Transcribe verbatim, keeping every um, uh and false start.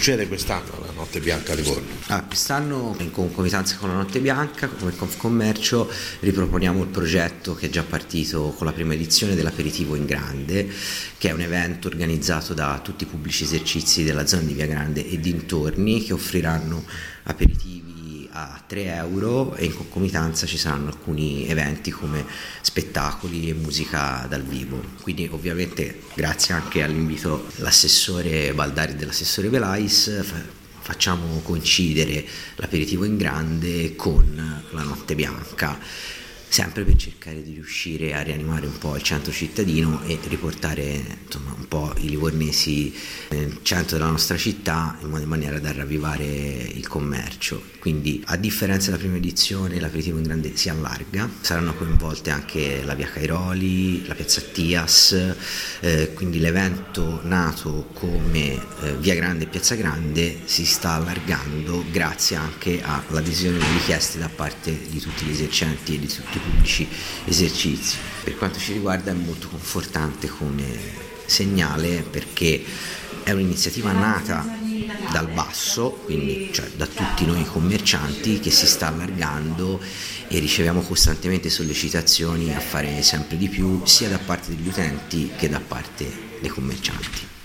succede quest'anno alla Notte Bianca a Livorno? Ah, quest'anno, in concomitanza con la Notte Bianca, come Confcommercio, riproponiamo il progetto che è già partito con la prima edizione dell'Aperitivo in Grande, che è un evento organizzato da tutti i pubblici esercizi della zona di Via Grande e dintorni, che offriranno aperitivi a tre euro, e in concomitanza ci saranno alcuni eventi come spettacoli e musica dal vivo. Quindi ovviamente, grazie anche all'invito dell'assessore Baldari e dell'assessore Velais, facciamo coincidere l'Aperitivo in Grande con la Notte Bianca, sempre per cercare di riuscire a rianimare un po' il centro cittadino e riportare, insomma, un po' i livornesi nel centro della nostra città, in maniera da ravvivare il commercio. Quindi, a differenza della prima edizione, l'Aperitivo in Grande si allarga, saranno coinvolte anche la via Cairoli, la piazza Attias, eh, quindi l'evento nato come eh, via Grande e piazza Grande si sta allargando grazie anche all'adesione di richieste da parte di tutti gli esercenti e di tutti i pubblici esercizi. Per quanto ci riguarda è molto confortante come segnale, perché è un'iniziativa nata dal basso, quindi cioè da tutti noi commercianti, che si sta allargando, e riceviamo costantemente sollecitazioni a fare sempre di più, sia da parte degli utenti che da parte dei commercianti.